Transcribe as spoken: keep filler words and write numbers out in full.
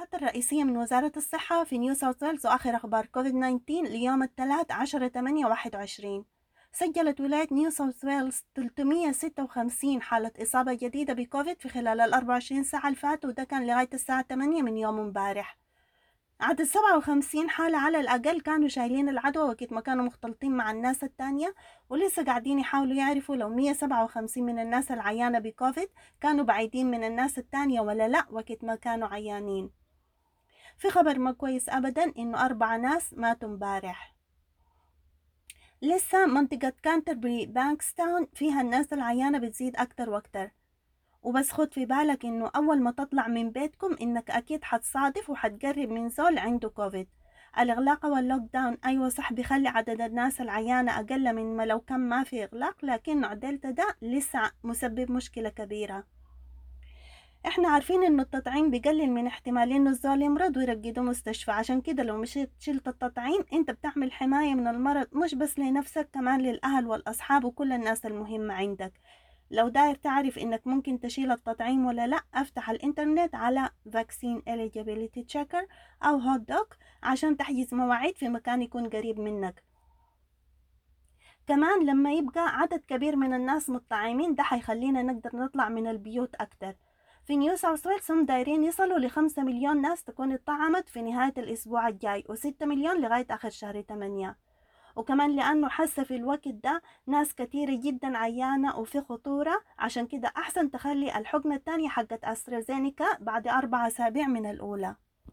الإصدارات الرئيسية من وزارة الصحة في نيو ساوث ويلز وآخر أخبار كوفيد تسعة عشر ليوم الثلاث عشرة ثمانية واحد وعشرين. سجلت ولاية نيو ساوث ويلز ثلاثمية وستة وخمسين حالة إصابة جديدة بكوفيد في خلال ال أربعة وعشرين ساعة اللي فاتوا، وده كان لغاية الساعة ثمانية من يوم امبارح. عدد سبعة وخمسين حالة على الأقل كانوا شايلين العدوى وقت ما كانوا مختلطين مع الناس التانية، ولسه قاعدين يحاولوا يعرفوا لو مية وسبعة وخمسين من الناس العيانة بكوفيد كانوا بعيدين من الناس التانية ولا لأ وقت ما كانوا عيانين. في خبر ما كويس أبدا إنه أربعة ناس ماتوا مبارح. لسه منطقة كانتربري بانكستاون فيها الناس العيانة بتزيد أكتر وأكتر، وبس خد في بالك إنه أول ما تطلع من بيتكم إنك أكيد حتصادف وحتقرب من زول عنده كوفيد. الإغلاق واللوك داون أيوة صح بيخلي عدد الناس العيانة أقل من ما لو كان ما في إغلاق، لكن نوع دلتا ده لسه مسبب مشكلة كبيرة. احنا عارفين انه التطعيم بيقلل من احتمال انه الزول يمرض ويرقدوه مستشفى، عشان كده لو مشيت شلت التطعيم انت بتعمل حماية من المرض مش بس لنفسك، كمان للأهل والأصحاب وكل الناس المهمة عندك. لو داير تعرف انك ممكن تشيل التطعيم ولا لا، افتح الانترنت على Vaccine Eligibility Checker او Hot Doc عشان تحجز مواعيد في مكان يكون قريب منك. كمان لما يبقى عدد كبير من الناس متطعمين ده حيخلينا نقدر نطلع من البيوت أكتر. في نيو ساوث ويلز هم دايرين يصلوا لخمسة مليون ناس تكون اتطعمت في نهاية الأسبوع الجاي، وستة مليون لغاية آخر شهر ثمانية. وكمان لأنه حاسة في الوقت ده ناس كتيرة جدا عيانة وفي خطورة، عشان كده أحسن تخلي الحقنة التانية حقت أسترازينيكا بعد أربع أسابيع من الأولى.